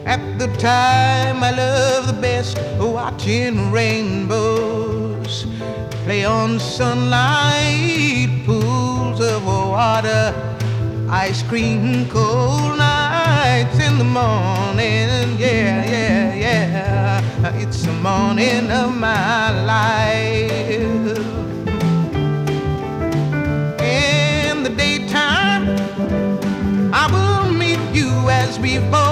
At the time I love the best, watching rainbows play on sunlight, pools of water, ice cream, cold nights in the morning. Yeah, yeah, yeah, it's the morning of my life. In the daytime I will meet you as before.